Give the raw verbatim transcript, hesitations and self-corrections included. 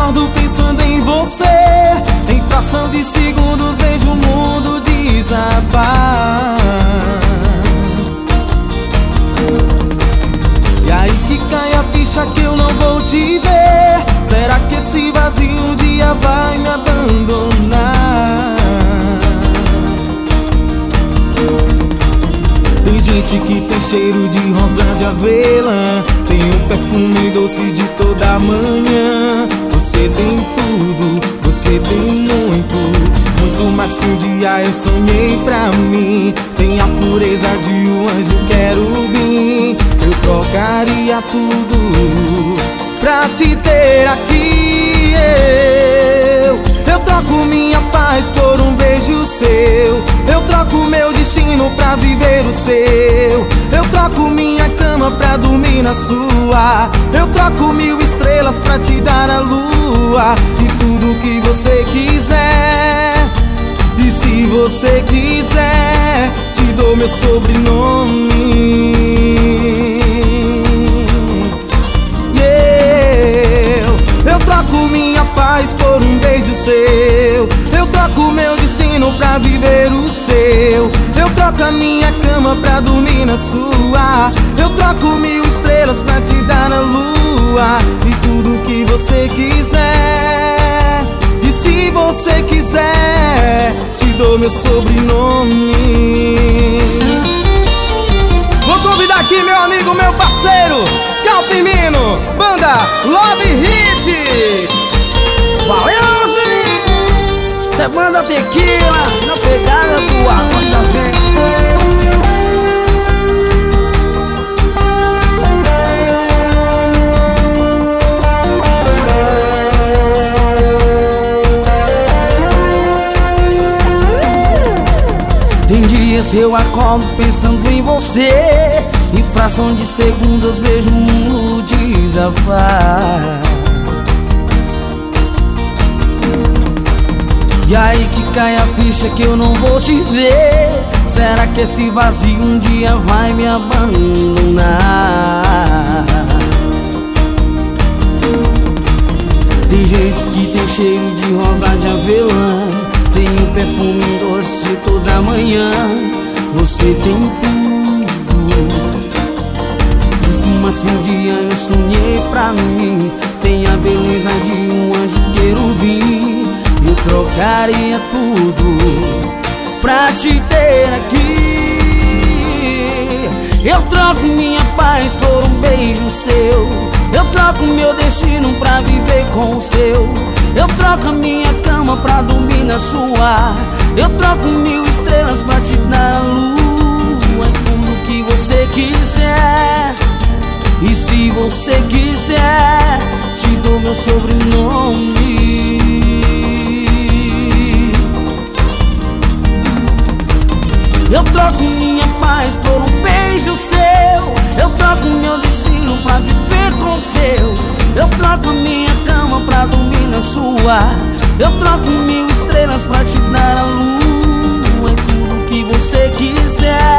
acordo pensando em você. Em fração de segundos vejo o mundo desabar. E aí que cai a ficha que eu não vou te ver. Será que esse vazio um dia vai me abandonar? Tem gente que tem cheiro de rosa de avelã, tem um perfume doce de toda manhã. Você tem tudo, você tem muito, muito mais que um dia eu sonhei pra mim. Tem a pureza de um anjo querubim. Eu trocaria tudo pra te ter aqui. Eu, eu troco minha paz por um beijo seu. Eu troco meu destino pra viver o seu. Eu troco minha cama pra dormir na sua. Eu troco mil estrelas pra te dar a lua. E tudo que você quiser. E se você quiser, te dou meu sobrenome. Eu troco minha paz por um beijo seu. Eu troco meu destino pra viver o seu. Eu troco a minha cama pra dormir na sua. Eu troco mil estrelas pra te dar a lua. E tudo que você quiser. E se você quiser, te dou meu sobrenome. Vou convidar aqui meu amigo, meu parceiro Calpimino, banda Love Hit. Valeu, gente! Cê manda tequila na pegada do Arrocha Vem. Tem dias eu acordo pensando em você. Em fração de segundos vejo o mundo desabar. E aí que cai a ficha que eu não vou te ver. Será que esse vazio um dia vai me abandonar? Tem gente que tem cheiro de rosa de avelã, tem um perfume doce de toda manhã. Você tem tudo, mas que um dia eu sonhei pra mim. Tem a beleza de um anjo querubim. Eu trocaria tudo pra te ter aqui. Eu troco minha paz por um beijo seu. Eu troco meu destino pra viver com o seu. Eu troco a minha cama pra dormir na sua. Eu troco mil estrelas pra te dar a lua. E tudo que você quiser. E se você quiser, te dou meu sobrenome. Eu troco minha paz por um beijo seu. Eu troco meu destino pra viver com o seu. Eu troco minha cama pra dormir na sua. Eu troco mil estrelas pra te dar a lua. É tudo que você quiser.